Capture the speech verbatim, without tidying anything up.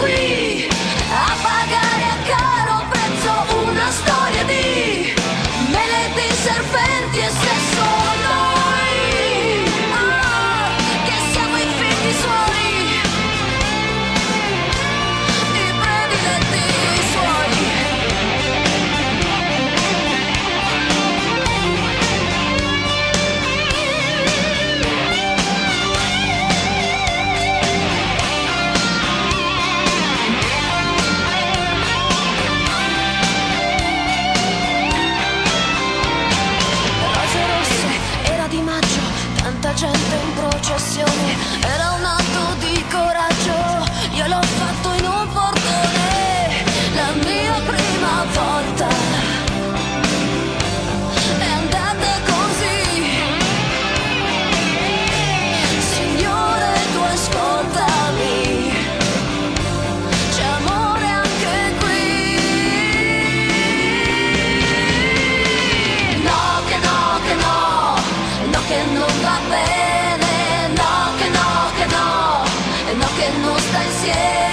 qui a pagare a caro prezzo una storia di mele di serpenti e sesso noi, ah, che siamo i figli suoi, i prediletti suoi. Rose rosse, era di maggio, tanta gente in processione, era un atto di coraggio, io l'ho fatto in un portone, la mia prima volta è andata così. Signore, tu ascoltami, c'è amore anche qui. No, che no, che no, no che non va bene, no, che no, che no, e no che non sta insieme.